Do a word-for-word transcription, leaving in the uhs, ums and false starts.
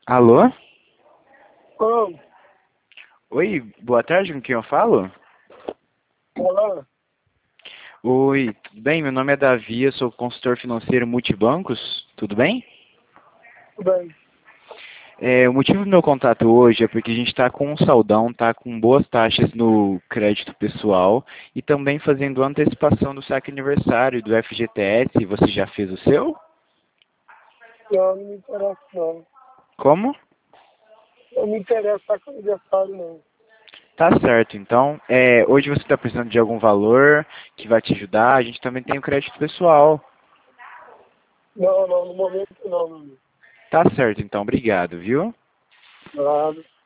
Alô? Oi, Oi, boa tarde, com quem eu falo? olá, Oi, tudo bem? Meu nome é Davi, eu sou consultor financeiro multibancos, tudo bem? tudo bem? É, o motivo do meu contato hoje é porque a gente está com um saldão, está com boas taxas no crédito pessoal e também fazendo antecipação do saque aniversário do F G T S. Você já fez o seu? Não, não me interessa não. Como? Não me interessa com aniversário não. Tá certo, então. É, hoje você está precisando de algum valor que vai te ajudar? A gente também tem o crédito pessoal. Não, não, no momento não, meu amigo. Tá certo, então. Obrigado, viu? Nada.